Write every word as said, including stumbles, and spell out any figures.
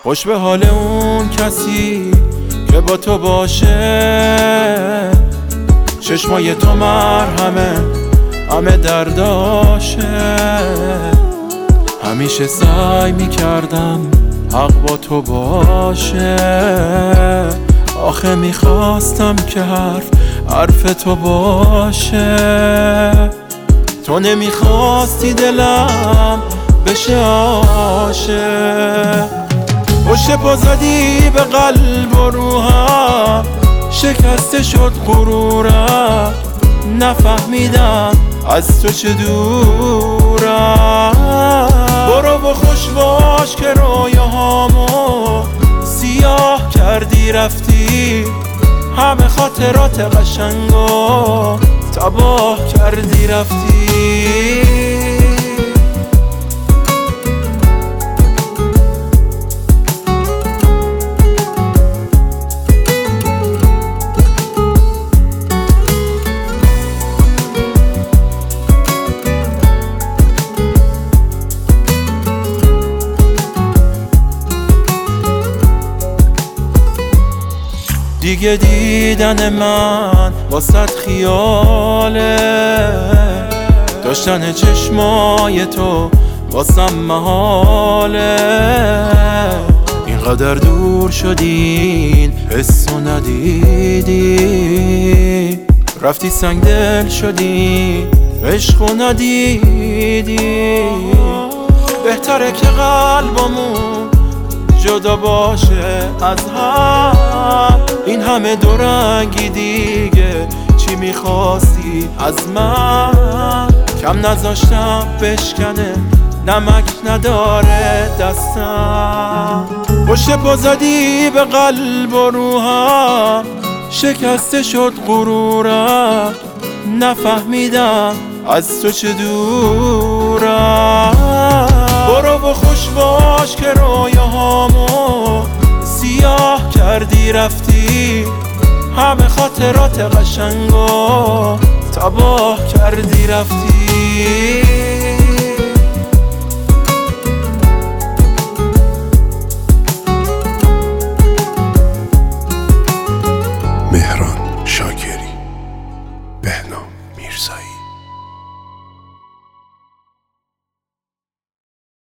خوش به حال اون کسی که با تو باشه، چشمای تو مرهمه همه درداشه. همیشه سعی میکردم حق با تو باشه، آخه میخواستم که حرف حرف تو باشه. تو نمیخواستی دلم بشه عاشق، پشت پا زدی به قلب و روحم، شکسته شد غرورم. نفهمیدم از تو چه دورم. برو و خوش باش که رویاهامو سیاه کردی رفتی، همه خاطرات قشنگو تباه کردی رفتی. دیگه دیدن من واسط خیاله، داشتن چشمای تو واسم محاله. اینقدر دور شدین حسو ندیدی، رفتی سنگ دل شدی عشقو ندیدی. بهتره که قلبمون جدا باشه از هم، این همه دورنگی دیگه چی میخواستی از من؟ کم نذاشتم بشکنه نمک نداره دستم. پشت پا زدی به قلب و روحم، شکسته شد غرورم. نفهمیدم از تو چه دورم. برو و خوش باش که رویاهامو سیاه کردی رفتی، همه خاطرات قشنگو تباه کردی رفتی.